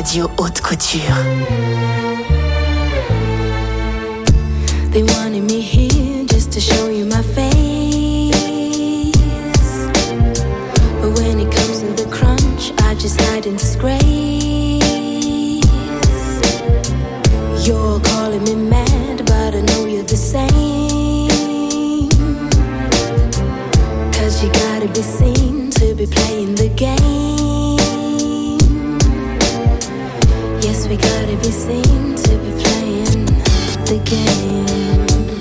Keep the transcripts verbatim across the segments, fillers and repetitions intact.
Radio Haute Couture. They wanted me here just to show you my face, but when it comes to the crunch, I just hide in disgrace. You're calling me mad, but I know you're the same, 'cause you gotta be seen to be playing the game. Yes, we gotta be seen to be playing the game.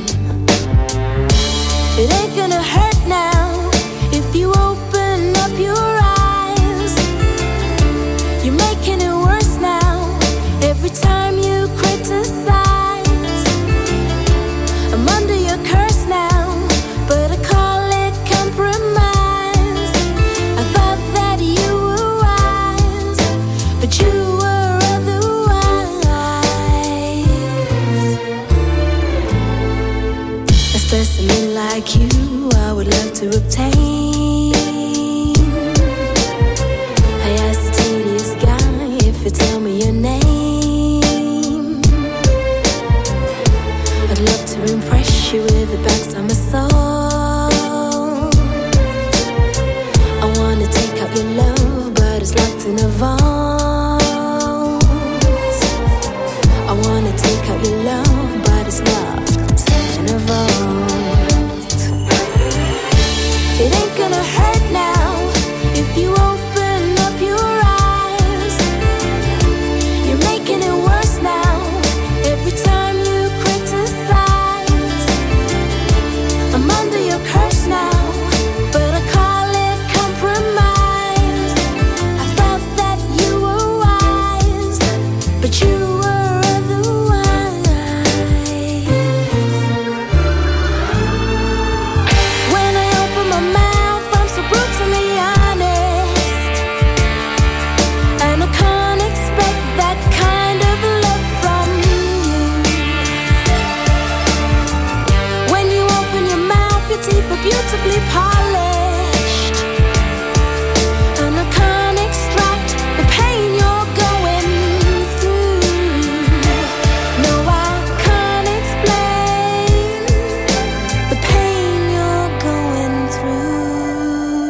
It ain't gonna hurt now if you open up your eyes. You're making it worse now every time you criticize. I'm under your curse now, but I call it compromise. I thought that you were wise, but you were otherwise. A specimen like you I would love to obtain. I asked the tedious guy if you tell me your name. I'd love to impress you with the backs of my soul. I wanna take out your love, but it's locked in a vault. I wanna take out your love, but it's locked in a vault. It ain't gonna hurt now if you open up your eyes. You're making it worse now every time you criticize. I'm under your curse now, but I call it compromise. I thought that you were wise, but you were otherwise. When I open my mouth, I'm so brutally honest, and I can't expect that kind of love from you. When you open your mouth, your teeth are beautifully polished, and I can't extract the pain you're going through. No, I can't explain the pain you're going through.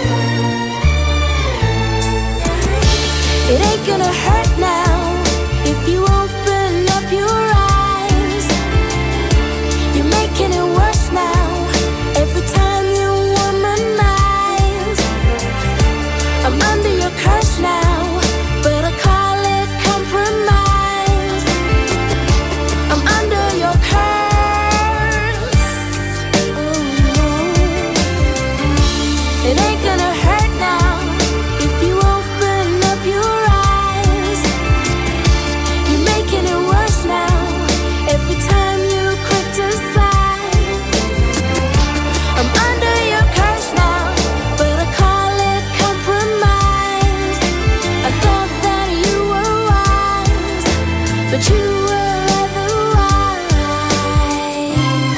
It ain't gonna hurt now if you open up your eyes. You're making it worse now every time you womanize. I'm under your curse now, but I call it compromise. I'm under your curse. Oh no. It ain't gonna hurt now if you open up your eyes. You're making it worse now every time you criticize. I'm under your curse now, but I call it compromise. I thought that you were wise, but you were otherwise.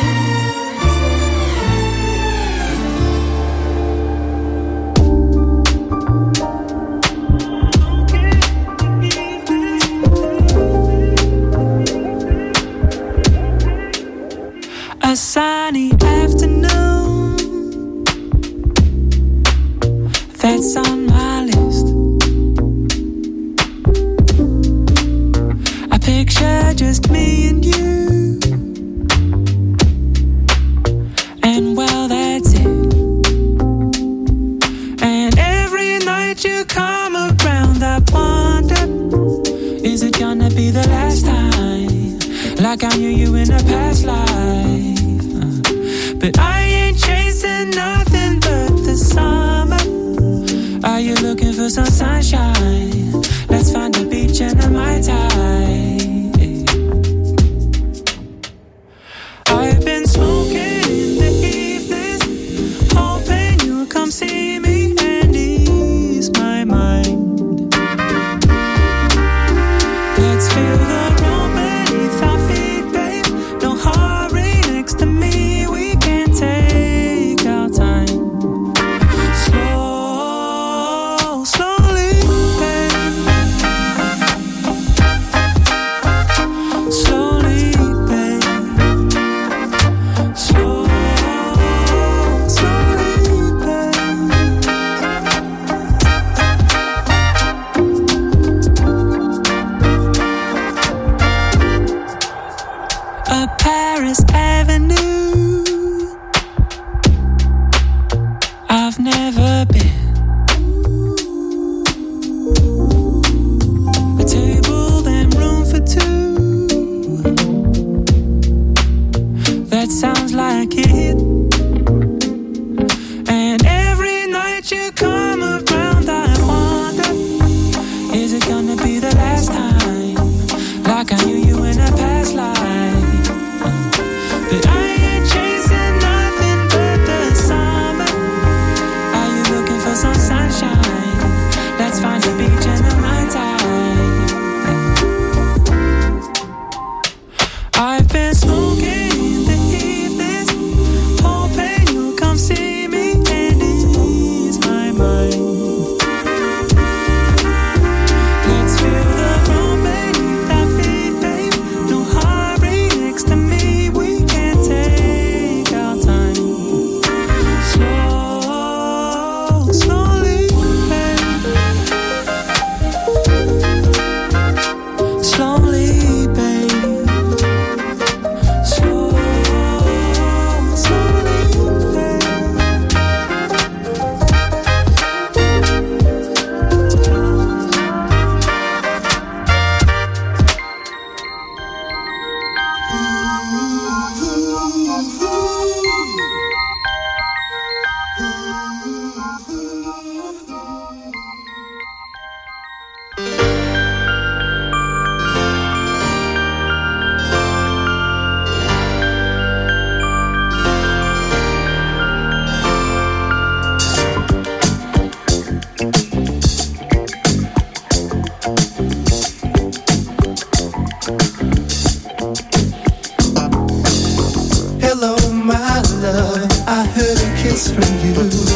A sunny afternoon, that's on my list. I picture just me and you, and well, that's it. And every night you come around, I wonder, is it gonna be the last time? Like I knew you in a past life. But I ain't chasing nothing but the summer. Are you looking for some sunshine? Let's find a beach and a Mai Tai. I've been smoking in the evenings, hoping you'll come see me and ease my mind. Let's feel the room beneath our feet, babe. No hurry next to me, we can take our time. Slow, slowly. I heard a kiss from you.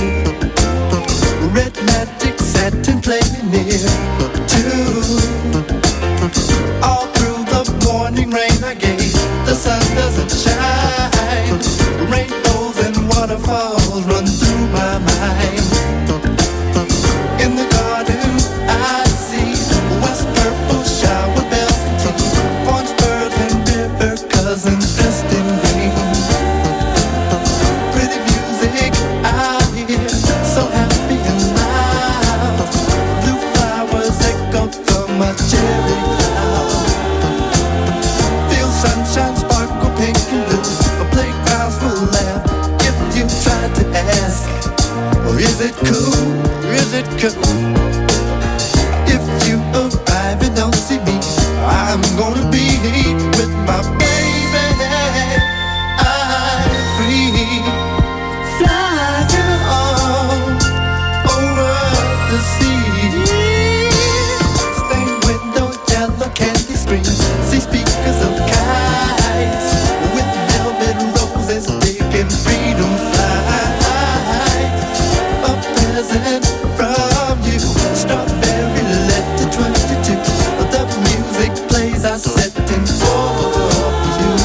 Red magic satin playing near too. All through the morning rain I gave, the sun doesn't shine. Rainbows and waterfalls run through my mind. In the garden I see west purple shower bells and tea, orange birds and river cousins dressed in green. Pretty music I hear, so happy and loud. Blue flowers echo from my cherry cloud. Feel sunshine sparkle pink and blue. Playgrounds will laugh if you try to ask, or is it cool? Is it cool? If you arrive and don't see me, I'm gonna be with my baby. I'm free, flying on over the sea. Stained window, yellow candy screen, see speakers of kites with velvet roses taking freedom flight. A present from you, strawberry letter twenty-two. The music plays, I set in for you.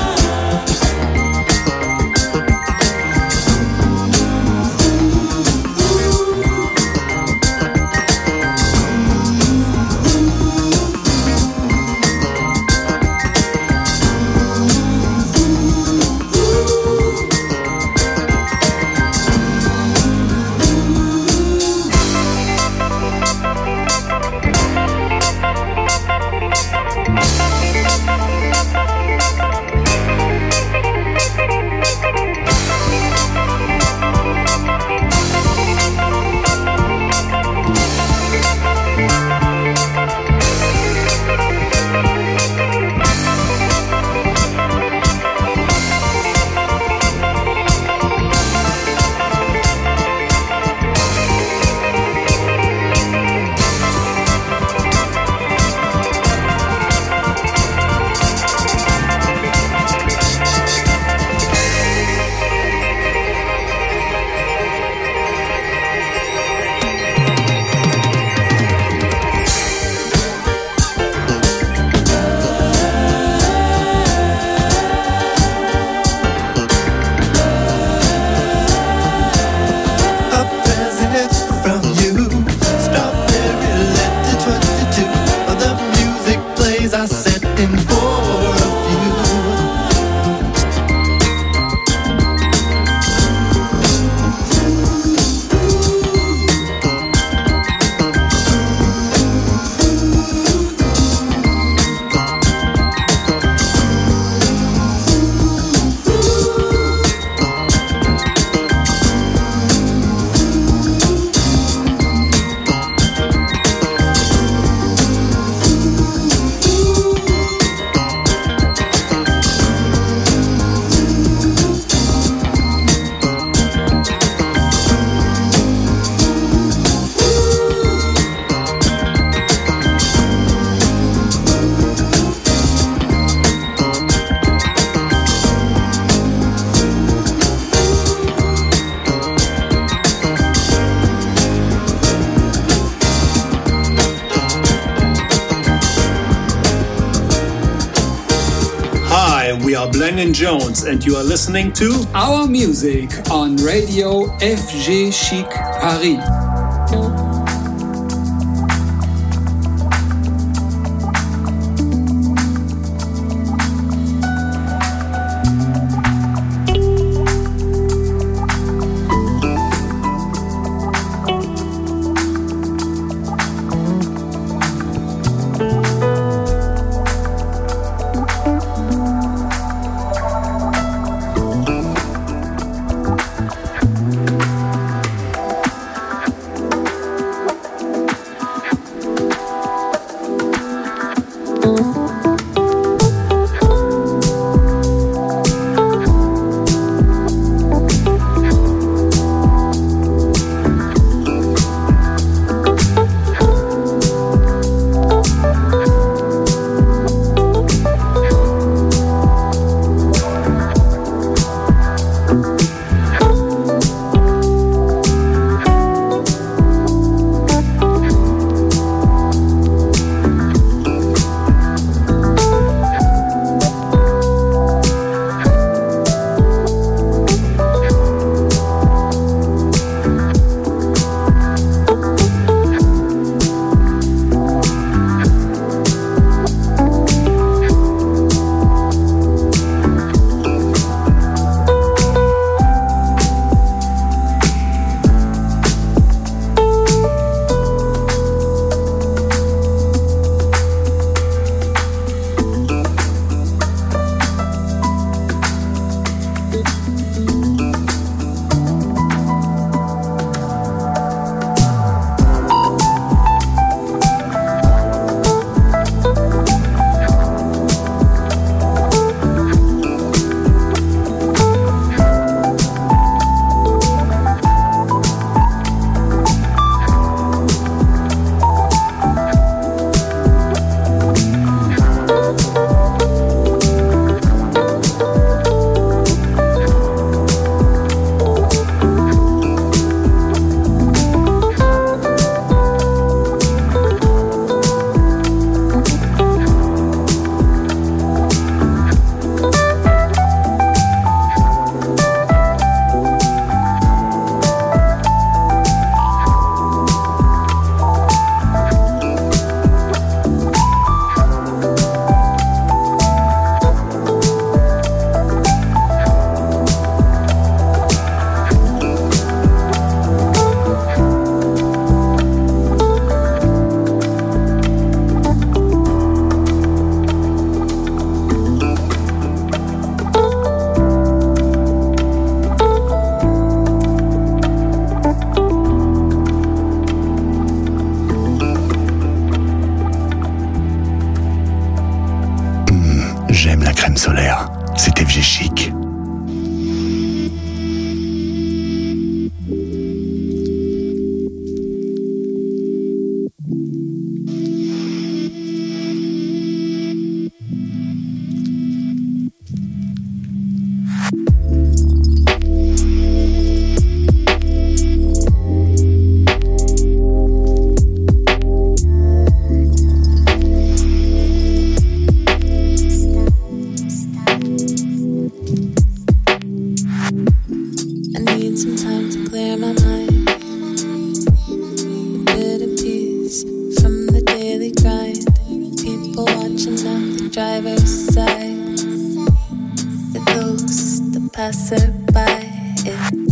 We are Blang and Jones, and you are listening to Our Music on Radio F G Chic Paris.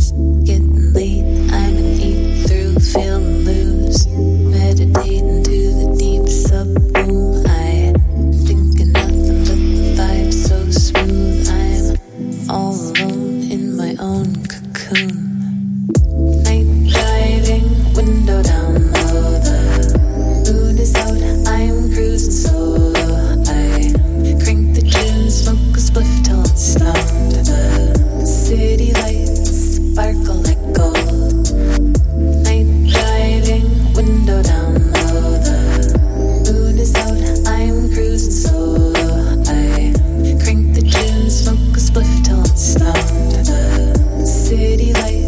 City lights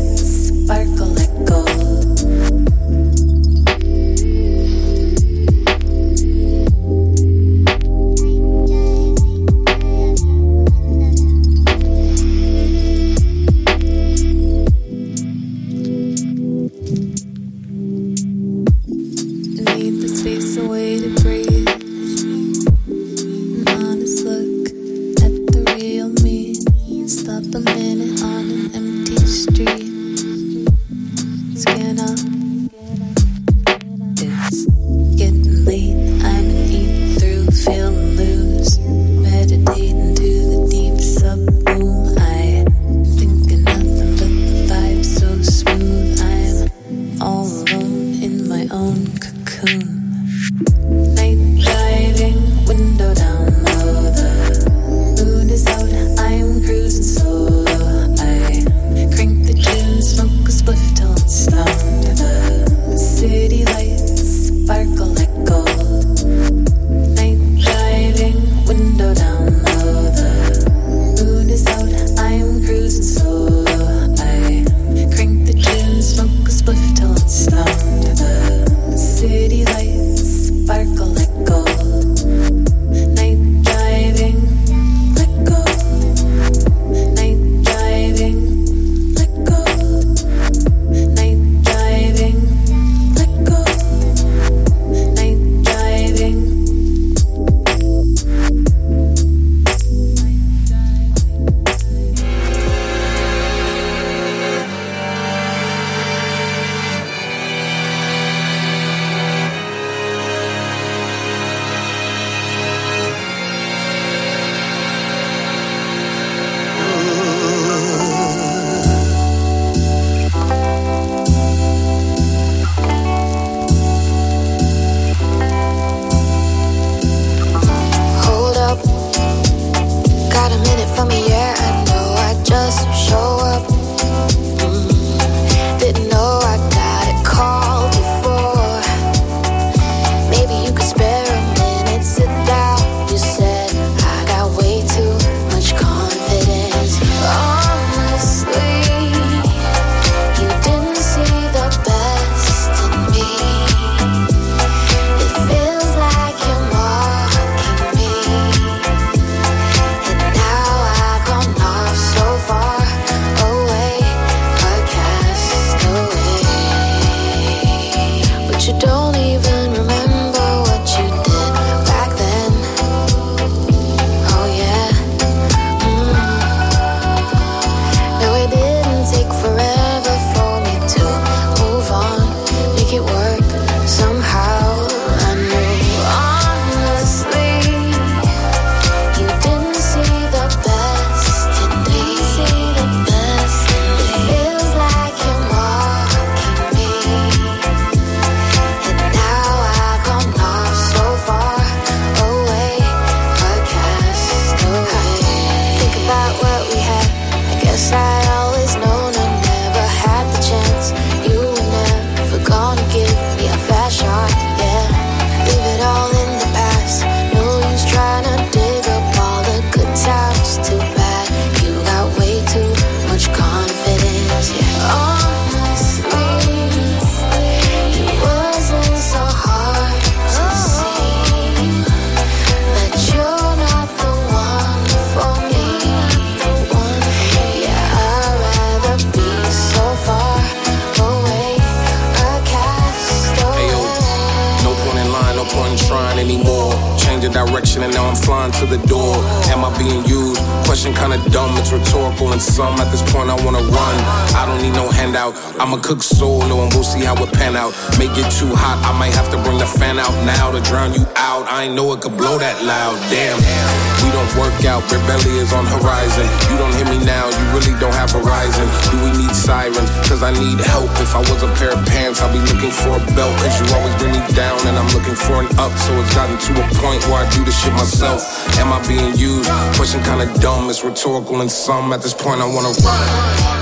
of direction and now I'm flying to the door. Am I being used? Question kinda dumb, it's rhetorical and some. At this point I wanna run, I don't need no handout. I'ma cook solo and we'll see how it pan out. Make it too hot, I might have to bring the fan out now to drown you out. I ain't know it could blow that loud, damn. We don't work out, rebellion is on horizon. You don't hear me now, you really don't have horizon. Do we need sirens? Cause I need help. If I was a pair of pants, I'll be looking for a belt. Cause you always bring me down and I'm looking for an up. So it's gotten to a point where I do this shit myself. Am I being used? Question kinda dumb, it's rhetorical and some. At this point I wanna run.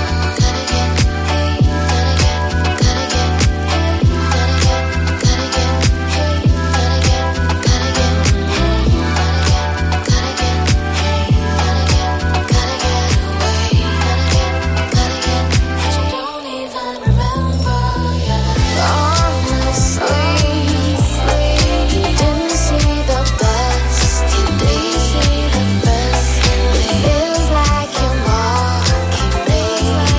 Feels like you're walking me.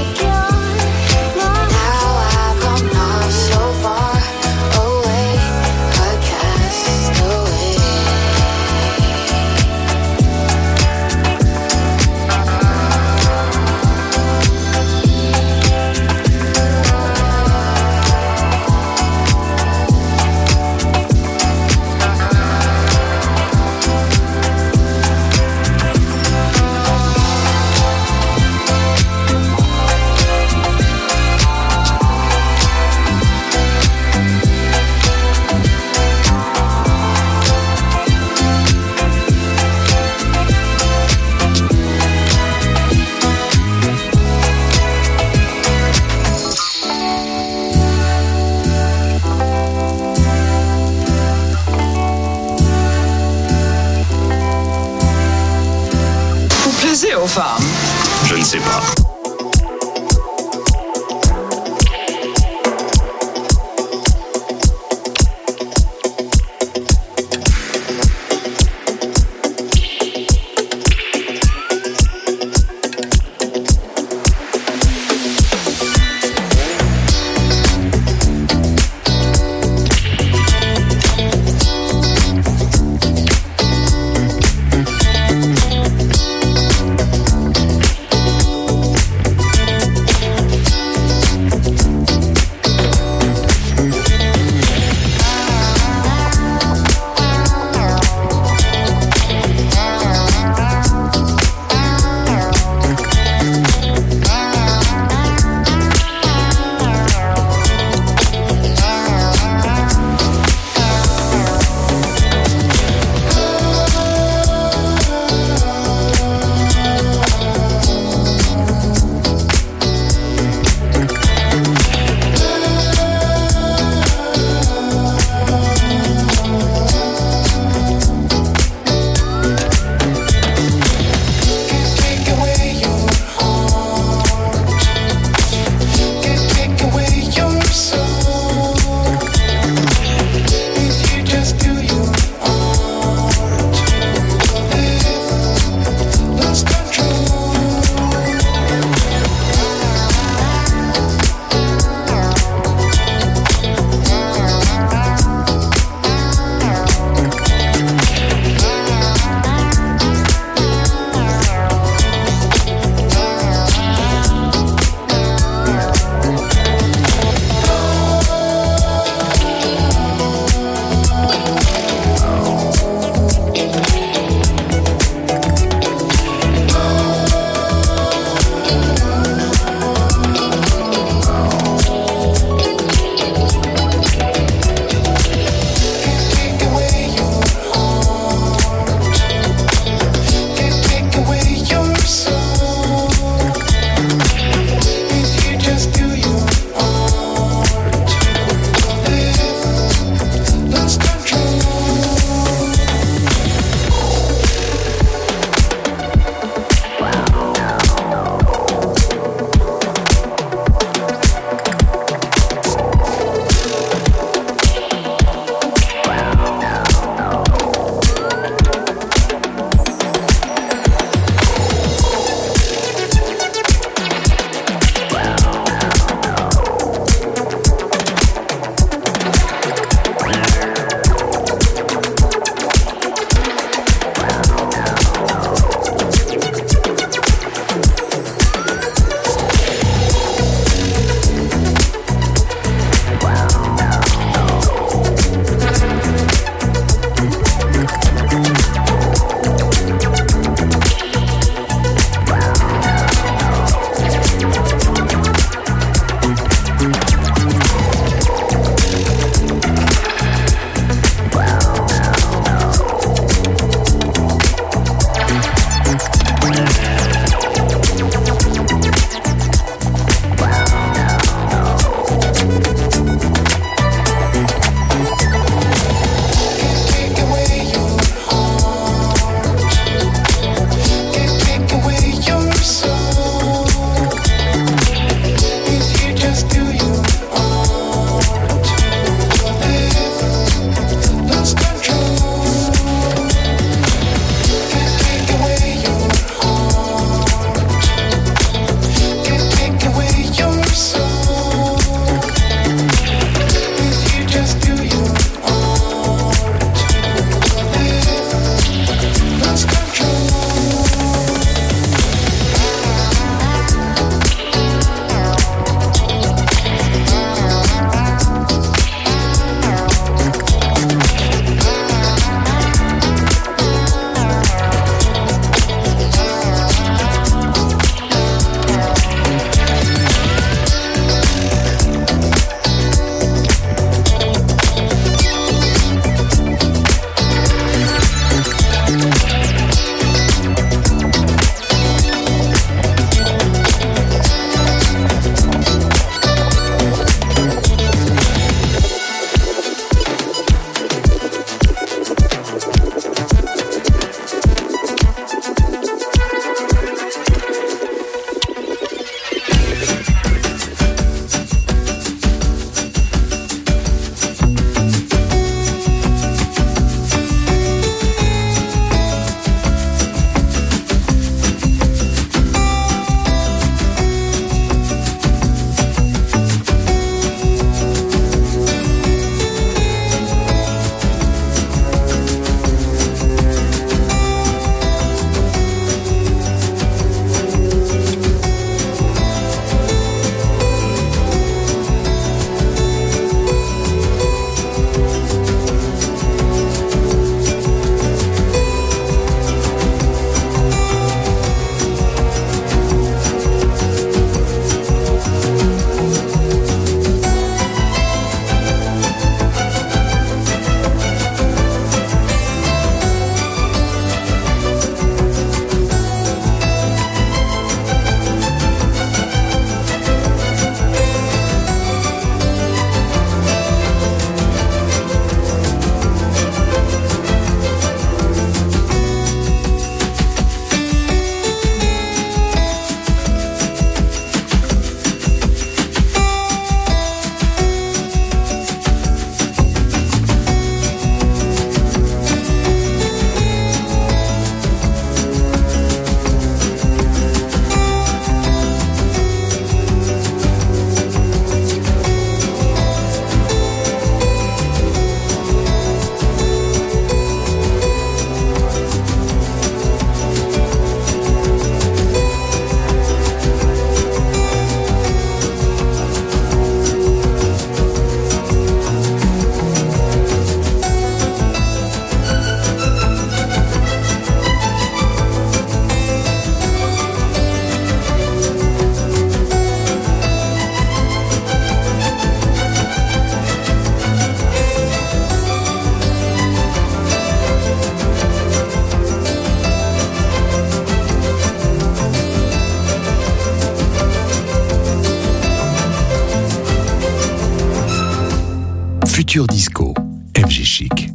Futur Disco, F G Chic.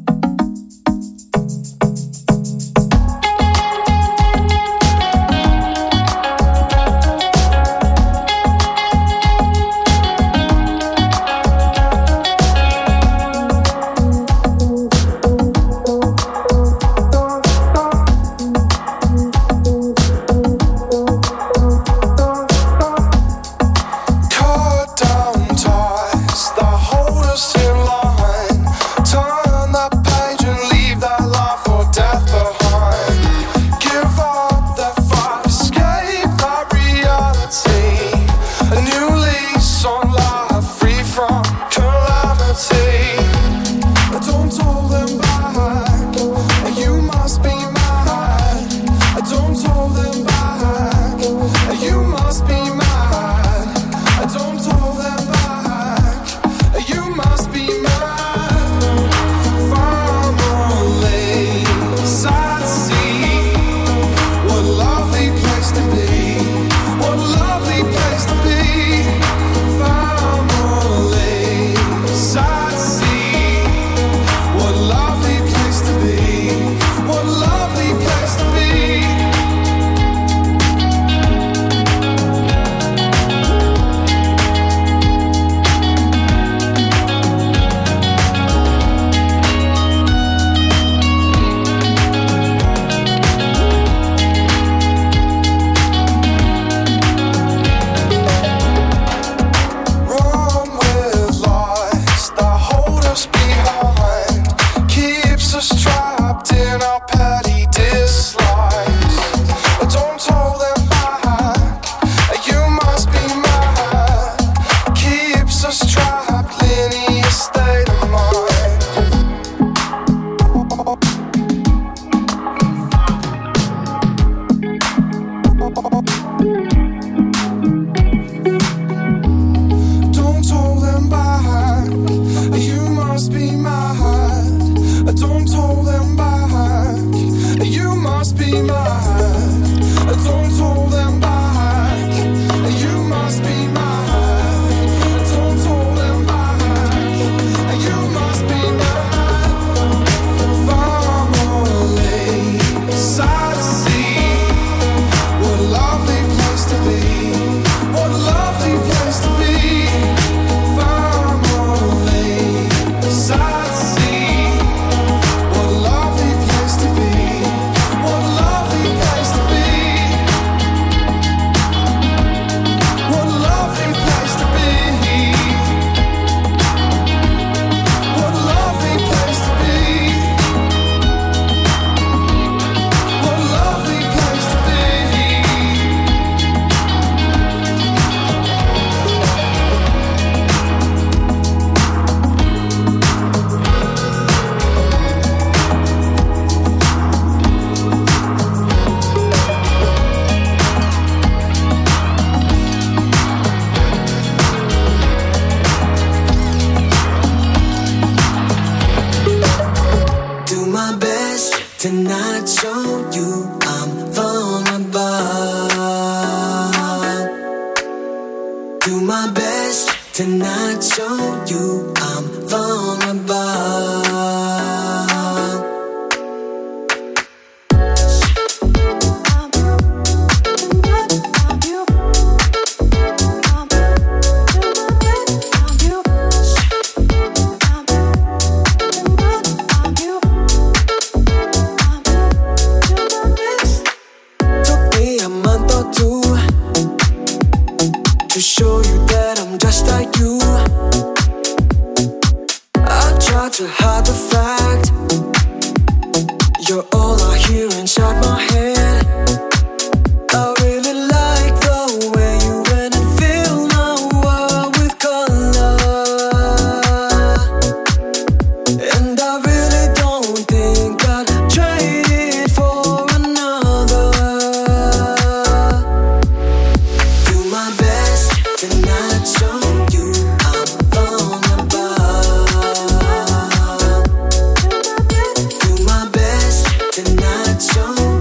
Show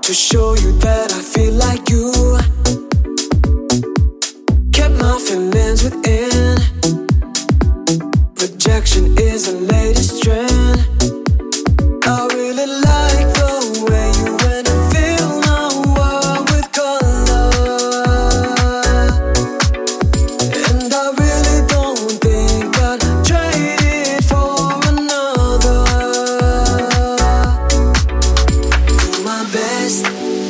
to show you that I feel like you. Kept my feelings within. Rejection is the latest trend. I really like the way you went and fill my world with color. And I really don't think I'd trade it for another. Do my best.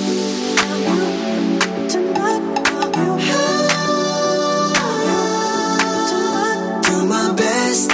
Do my best.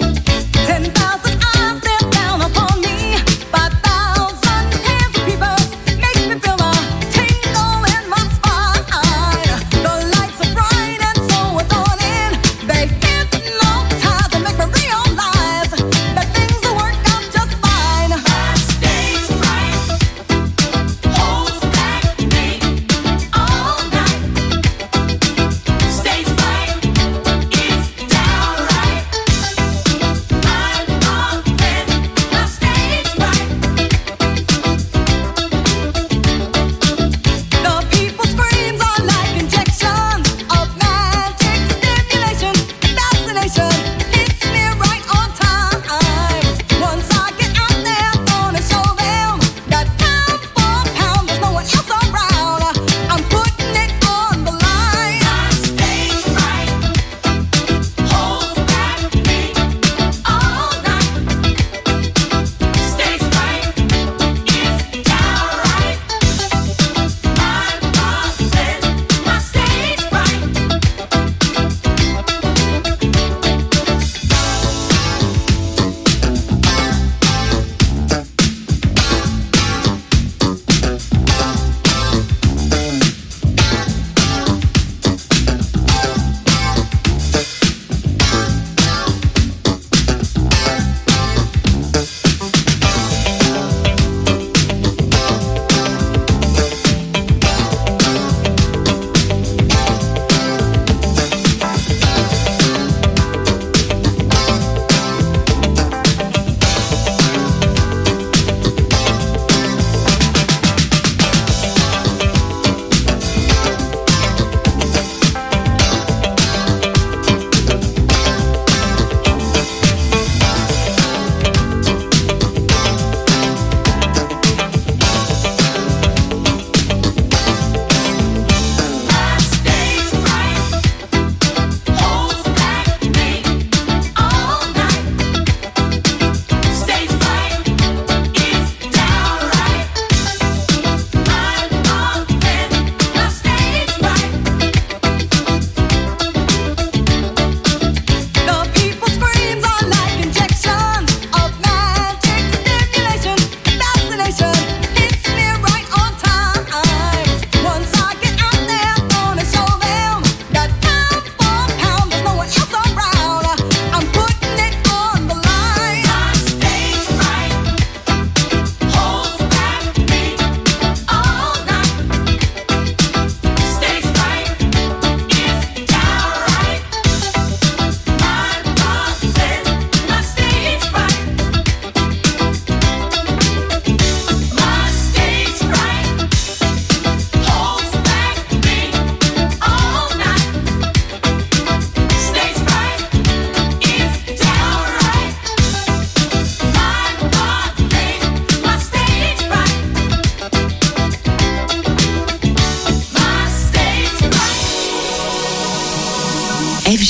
ten thousand eyes stare down upon me. five thousand hands of people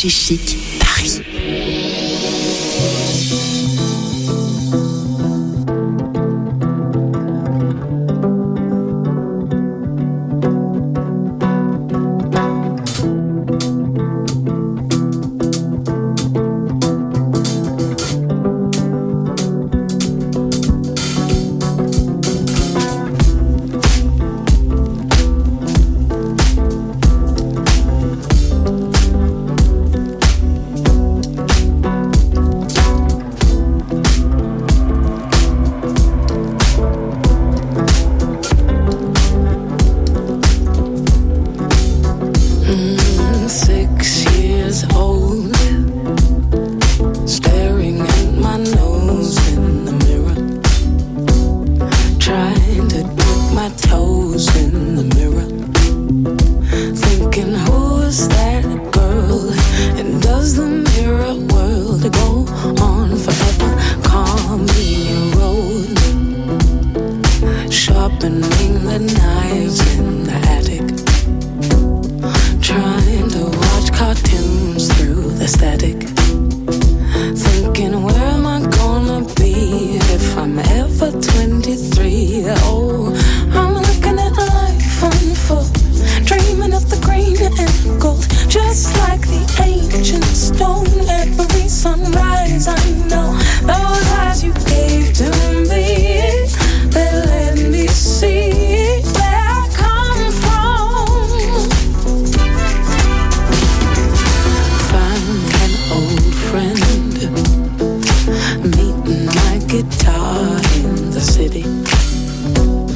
F G Chic Paris. Guitar in the city.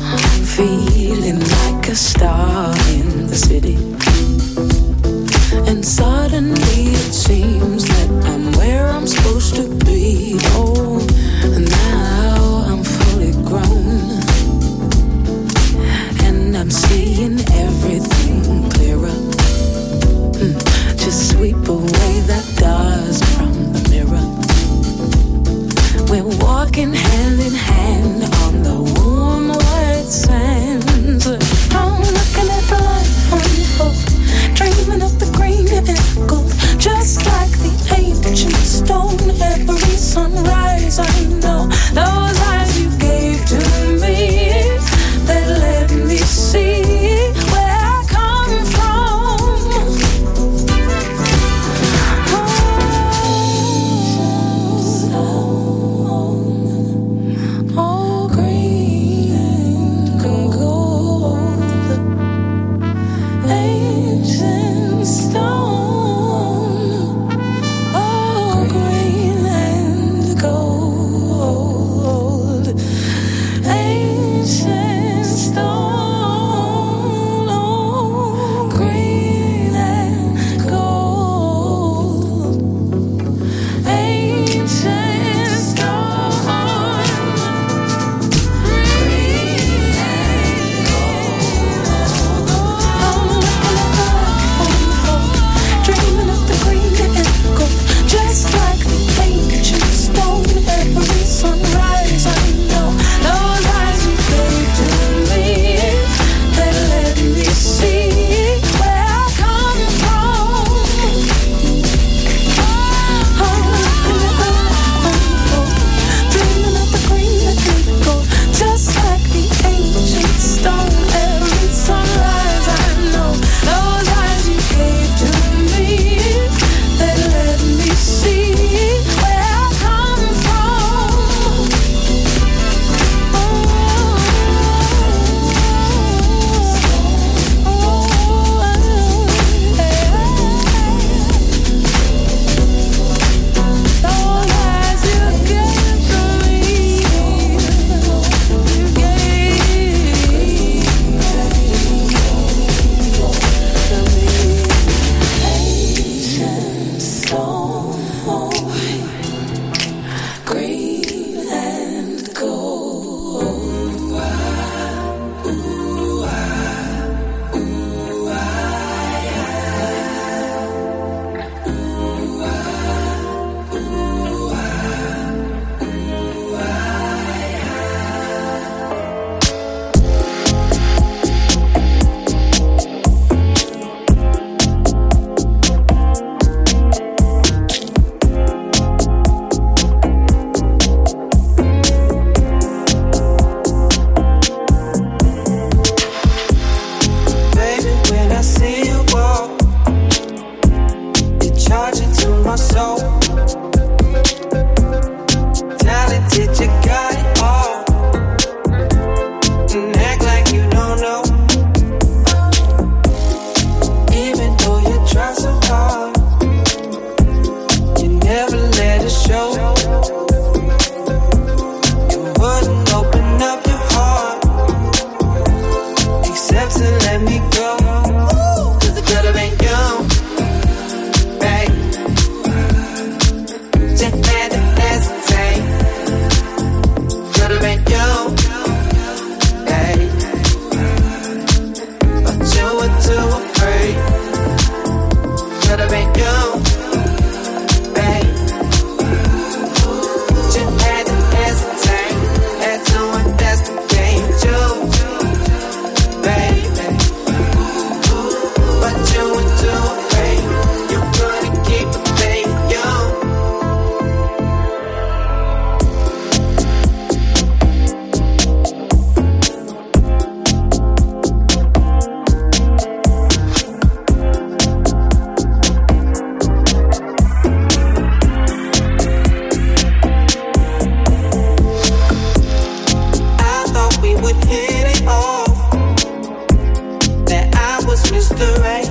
would hit it off, that I was Mister Right.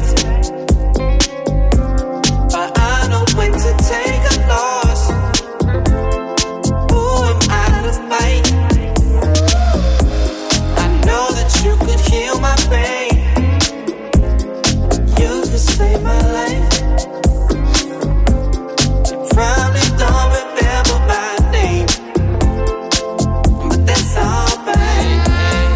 But I know when to take a loss. Who am I to fight? I know that you could heal my pain. You could save my life. You probably don't remember my name, but that's alright.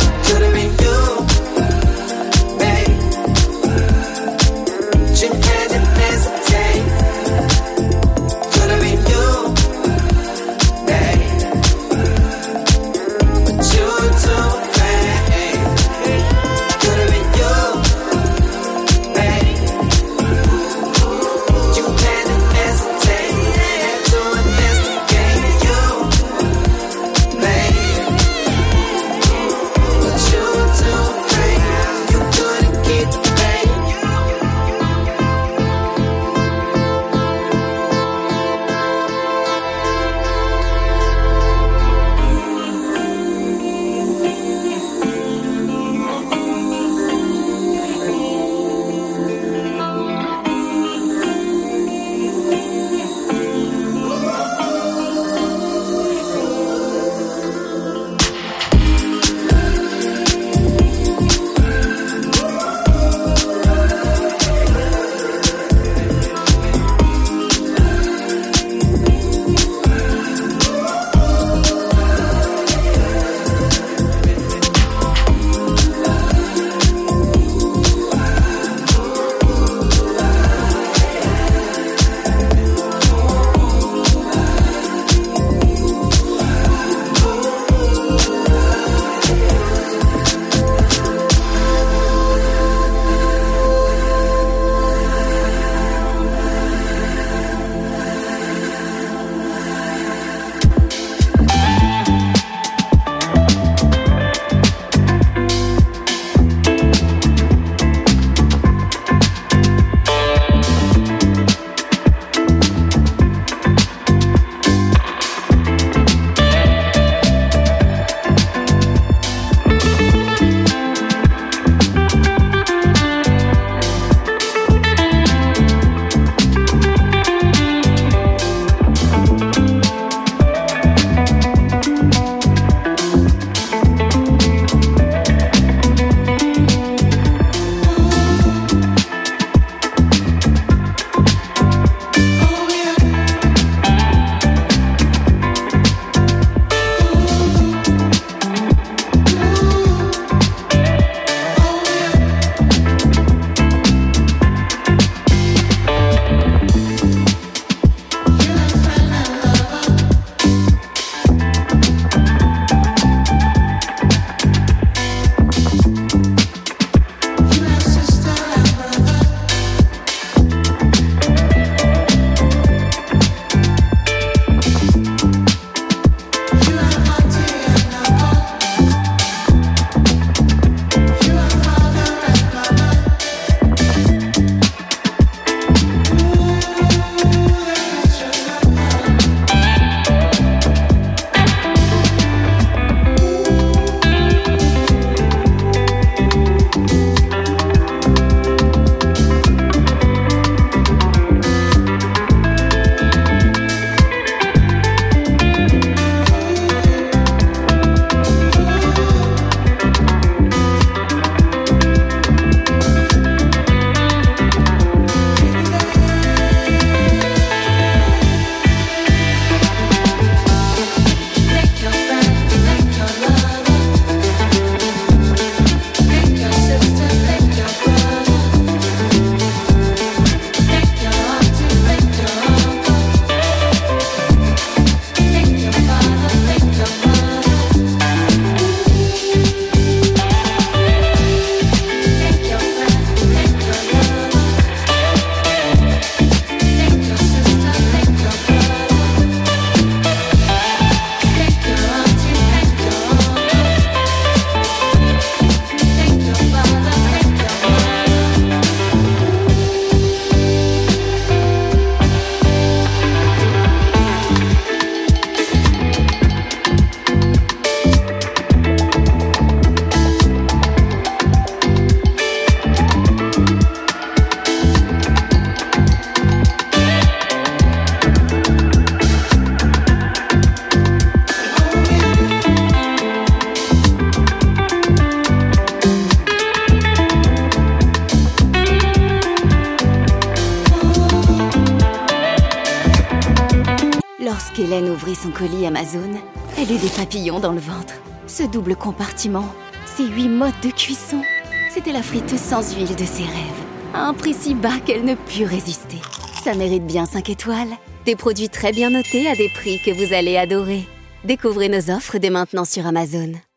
Hélène ouvrit son colis Amazon, elle eut des papillons dans le ventre. Ce double compartiment, ces huit modes de cuisson, c'était la friteuse sans huile de ses rêves. À un prix si bas qu'elle ne put résister. Ça mérite bien cinq étoiles. Des produits très bien notés à des prix que vous allez adorer. Découvrez nos offres dès maintenant sur Amazon.